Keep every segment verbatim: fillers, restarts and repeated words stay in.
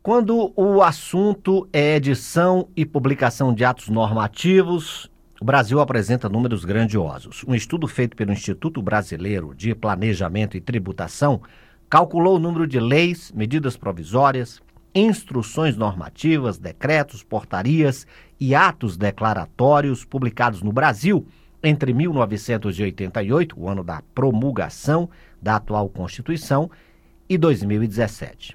Quando o assunto é edição e publicação de atos normativos, o Brasil apresenta números grandiosos. Um estudo feito pelo Instituto Brasileiro de Planejamento e Tributação calculou o número de leis, medidas provisórias, instruções normativas, decretos, portarias e atos declaratórios publicados no Brasil entre mil novecentos e oitenta e oito, o ano da promulgação da atual Constituição, e dois mil e dezessete.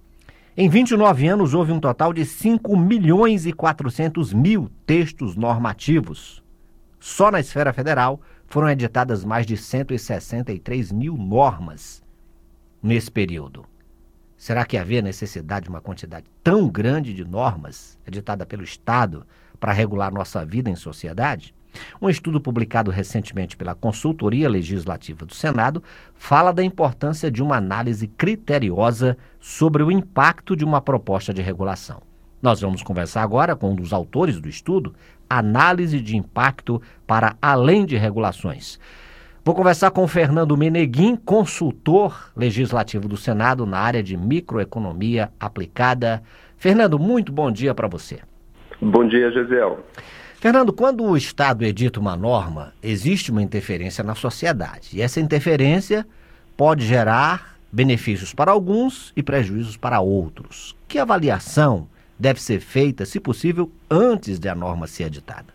Em vinte e nove anos, houve um total de cinco milhões e quatrocentos mil textos normativos. Só na esfera federal foram editadas mais de cento e sessenta e três mil normas nesse período. Será que havia necessidade de uma quantidade tão grande de normas editada pelo Estado para regular nossa vida em sociedade? Um estudo publicado recentemente pela Consultoria Legislativa do Senado fala da importância de uma análise criteriosa sobre o impacto de uma proposta de regulação. Nós vamos conversar agora com um dos autores do estudo, Análise de Impacto para Além de Regulações. Vou conversar com o Fernando Meneguin, consultor legislativo do Senado na área de microeconomia aplicada. Fernando, muito bom dia para você. Bom dia, Gesiel. Fernando, quando o Estado edita uma norma, existe uma interferência na sociedade. E essa interferência pode gerar benefícios para alguns e prejuízos para outros. Que avaliação deve ser feita, se possível, antes de a norma ser editada?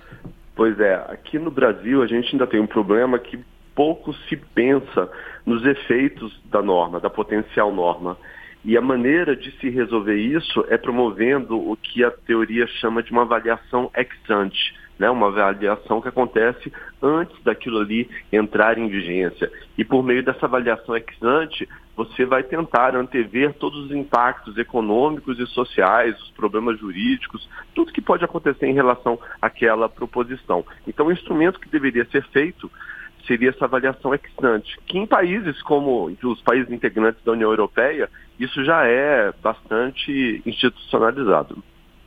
Pois é, aqui no Brasil a gente ainda tem um problema que pouco se pensa nos efeitos da norma, da potencial norma. E a maneira de se resolver isso é promovendo o que a teoria chama de uma avaliação ex ante, né? Uma avaliação que acontece antes daquilo ali entrar em vigência. E por meio dessa avaliação ex ante, você vai tentar antever todos os impactos econômicos e sociais, os problemas jurídicos, tudo que pode acontecer em relação àquela proposição. Então, o instrumento que deveria ser feito seria essa avaliação ex ante, que em países como os países integrantes da União Europeia, isso já é bastante institucionalizado.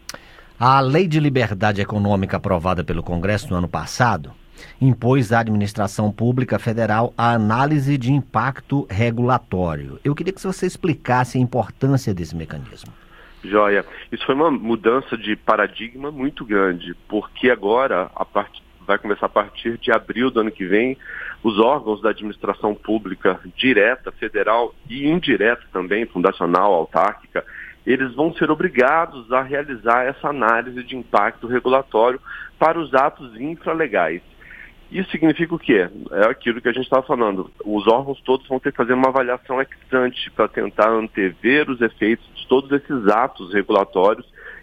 A Lei de Liberdade Econômica aprovada pelo Congresso no ano passado impôs à administração pública federal a análise de impacto regulatório. Eu queria que você explicasse a importância desse mecanismo. Joia, isso foi uma mudança de paradigma muito grande, porque agora, a partir vai começar a partir de abril do ano que vem, os órgãos da administração pública direta, federal e indireta também, fundacional, autárquica, eles vão ser obrigados a realizar essa análise de impacto regulatório para os atos infralegais. Isso significa o quê? É aquilo que a gente estava falando. Os órgãos todos vão ter que fazer uma avaliação ex ante para tentar antever os efeitos de todos esses atos regulatórios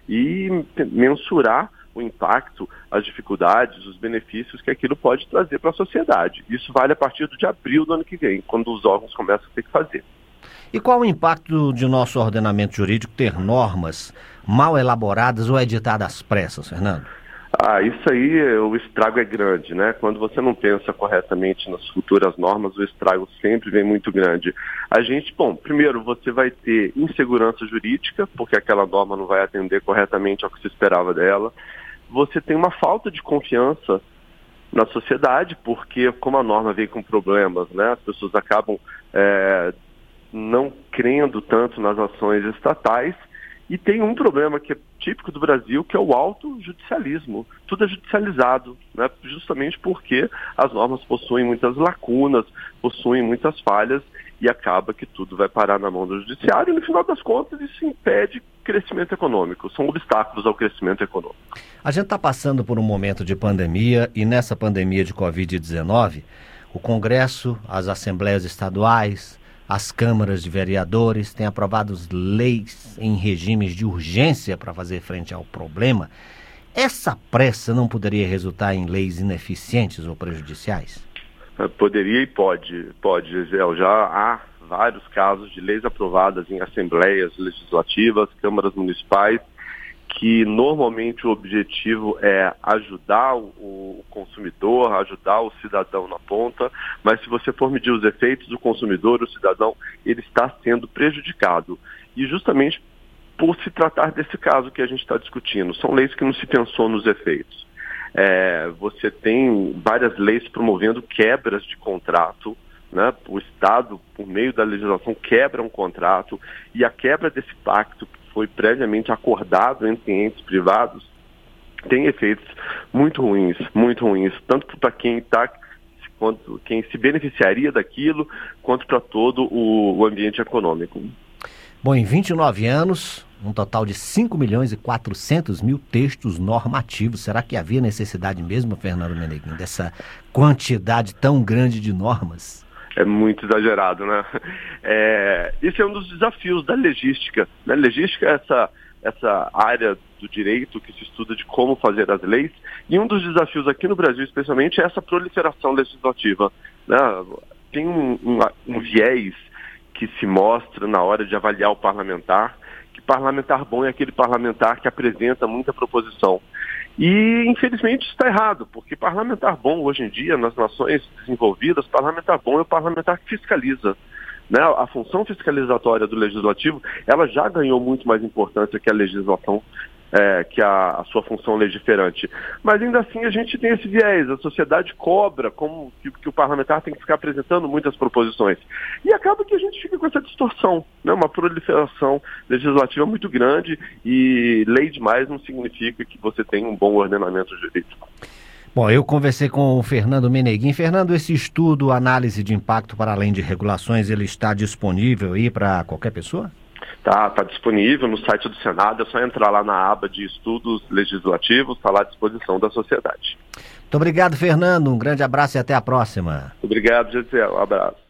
e mensurar o impacto, as dificuldades, os benefícios que aquilo pode trazer para a sociedade. Isso vale a partir de abril do ano que vem, quando os órgãos começam a ter que fazer. E qual o impacto de nosso ordenamento jurídico ter normas mal elaboradas ou editadas às pressas, Fernando? Ah, isso aí, o estrago é grande, né? Quando você não pensa corretamente nas futuras normas, o estrago sempre vem muito grande. A gente, bom, primeiro você vai ter insegurança jurídica, porque aquela norma não vai atender corretamente ao que se esperava dela. Você tem uma falta de confiança na sociedade, porque como a norma vem com problemas, né, as pessoas acabam é, não crendo tanto nas ações estatais. E tem um problema que é típico do Brasil, que é o autojudicialismo. Tudo é judicializado, né, justamente porque as normas possuem muitas lacunas, possuem muitas falhas, e acaba que tudo vai parar na mão do judiciário, e no final das contas isso impede crescimento econômico, são obstáculos ao crescimento econômico. A gente está passando por um momento de pandemia, e nessa pandemia de covid dezenove, o Congresso, as assembleias estaduais, as câmaras de vereadores têm aprovado leis em regimes de urgência para fazer frente ao problema. Essa pressa não poderia resultar em leis ineficientes ou prejudiciais? Poderia e pode, pode, Gisele. Já há vários casos de leis aprovadas em assembleias legislativas, câmaras municipais, que normalmente o objetivo é ajudar o consumidor, ajudar o cidadão na ponta, mas se você for medir os efeitos do consumidor, o cidadão, ele está sendo prejudicado. E justamente por se tratar desse caso que a gente está discutindo, são leis que não se pensou nos efeitos. É, você tem várias leis promovendo quebras de contrato, né? O Estado, por meio da legislação, quebra um contrato, e a quebra desse pacto foi previamente acordado entre entes privados, tem efeitos muito ruins, muito ruins, tanto para quem está, quanto quem se beneficiaria daquilo, quanto para todo o, o ambiente econômico. Bom, em vinte e nove anos, um total de cinco milhões e quatrocentos mil textos normativos. Será que havia necessidade mesmo, Fernando Meneguin, dessa quantidade tão grande de normas? É muito exagerado, né? É, esse é um dos desafios da legística. Né? Legística é essa, essa área do direito que se estuda de como fazer as leis, e um dos desafios aqui no Brasil, especialmente, é essa proliferação legislativa. Né? Tem um, um, um viés que se mostra na hora de avaliar o parlamentar, que parlamentar bom é aquele parlamentar que apresenta muita proposição. E, infelizmente, isso está errado, porque parlamentar bom, hoje em dia, nas nações desenvolvidas, parlamentar bom é o parlamentar que fiscaliza. Né? A função fiscalizatória do legislativo, ela já ganhou muito mais importância que a legislação, é, que a, a sua função legiferante. Mas, ainda assim, a gente tem esse viés. A sociedade cobra como que, que o parlamentar tem que ficar apresentando muitas proposições. E acaba que a gente fica com essa distorção, né? Uma proliferação legislativa muito grande, e lei demais não significa que você tem um bom ordenamento jurídico. Bom, eu conversei com o Fernando Meneguin. Fernando, esse estudo, análise de impacto para além de regulações, ele está disponível aí para qualquer pessoa? Está tá disponível no site do Senado, é só entrar lá na aba de estudos legislativos, está lá à disposição da sociedade. Muito obrigado, Fernando. Um grande abraço e até a próxima. Obrigado, Gisele. Um abraço.